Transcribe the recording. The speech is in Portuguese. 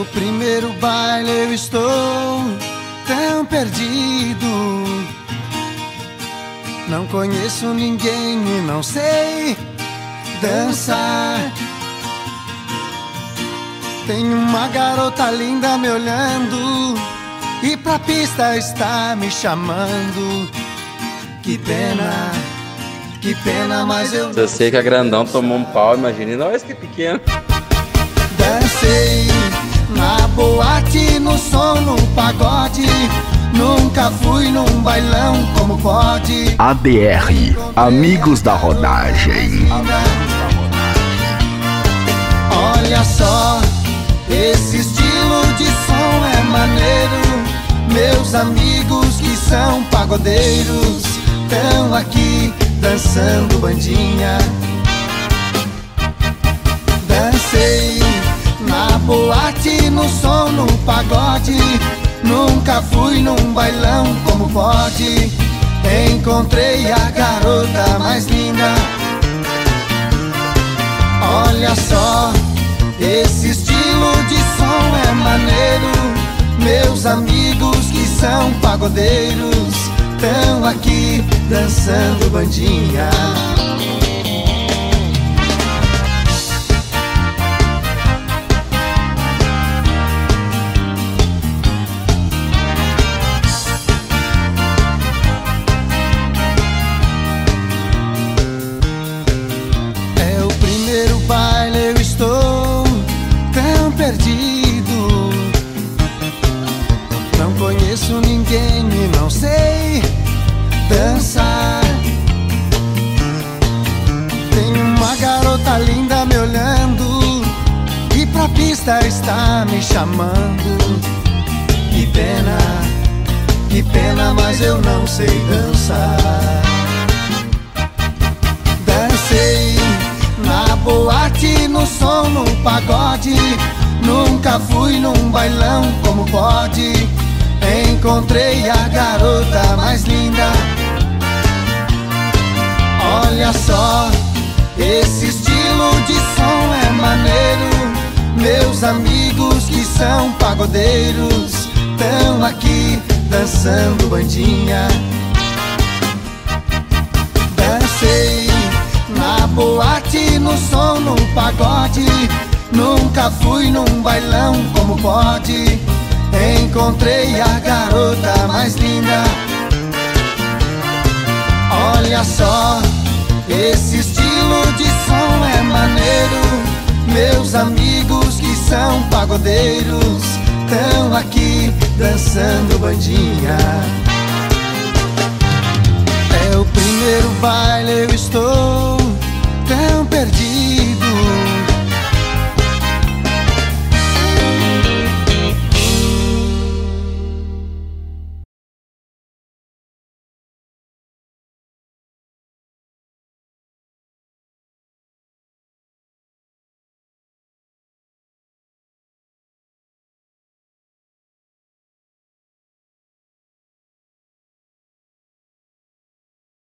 o primeiro baile, eu estou tão perdido. Não conheço ninguém e não sei dançar. Tem uma garota linda me olhando e pra pista está me chamando. Que pena, mas eu sei que a grandão tomou um pau, imagine nós que pequeno. Dancei na boate, no som, no pagode. Nunca fui num bailão como pode. ADR, Amigos da Rodagem. Olha só, esse estilo de som é maneiro. Meus amigos que são pagodeiros estão aqui dançando bandinha. Dancei na boate, no som, no pagode. Nunca fui num bailão como pode. Encontrei a garota mais linda. Olha só, esse estilo de som é maneiro. Meus amigos que são pagodeiros estão aqui dançando bandinha. É o primeiro baile, eu estou tão perdido. Não conheço ninguém e não sei dançar. Tem uma garota linda me olhando e pra pista está me chamando. Que pena, mas eu não sei dançar. Dancei na boate, no som, no pagode. Nunca fui num bailão como pode. Encontrei a garota mais linda. Olha só, esse estilo de som é maneiro. Meus amigos que são pagodeiros estão aqui dançando bandinha. Dancei na boate, no som, no pagode. Nunca fui num bailão como pode. Encontrei a garota mais linda. Olha só, esse estilo de som é maneiro. Meus amigos que são pagodeiros estão aqui dançando bandinha. É o primeiro baile, eu estou tão perdido.